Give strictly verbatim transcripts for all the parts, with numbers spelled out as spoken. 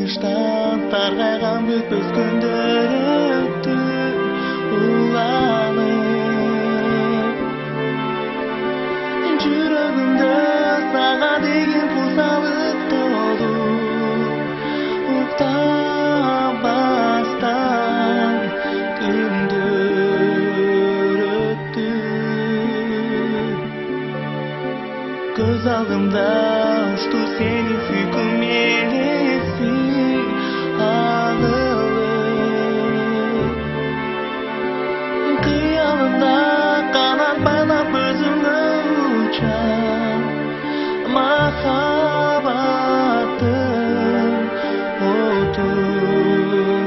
Сағыныштан сарғайған өтпес күндер өтті уланып. Жүрегімді саған деген қосалып толы ұқтамастан күндер өтті. Көз алдымда ұшты сенің сүйкім елесі ағылып. Қиялымда қанат байлап өзімді ұшам, махаббаттың отын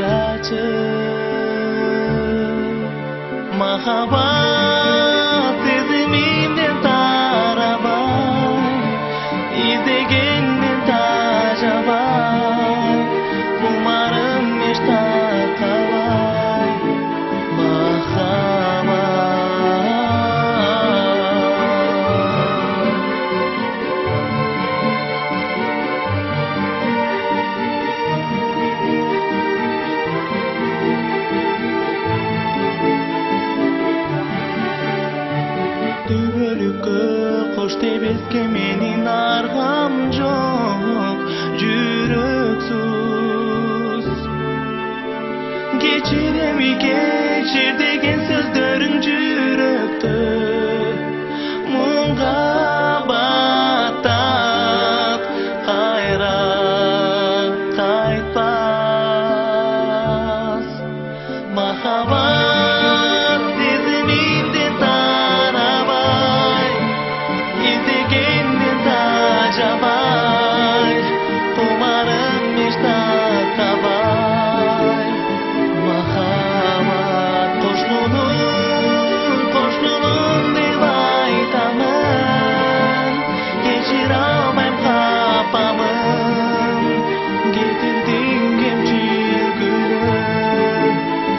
шашып. Махаббат сезімімнен тарабай, іздегенмен тажабай, құмарым еш тақалай. Түбөлүккө кош тебеске менин аргам жок, жүрөксүз. Кечирем кечир деген сөздөрүң жүрөктө муңга баттап кайра кайтпас. Махаббат сезимимден тарабай, издегенмен тажабай, кумарым эч тактабай. Махаббат коштунун, коштунун деп айтамын, кечире албайм капамын, кетирдиң кемчил күнүм.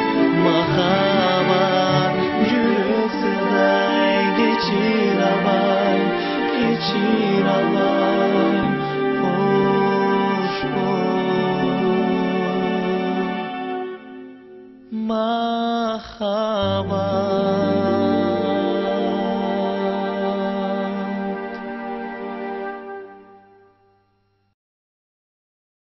Махаббат жүрөксүз ай, кечире албайм, кечире албайм.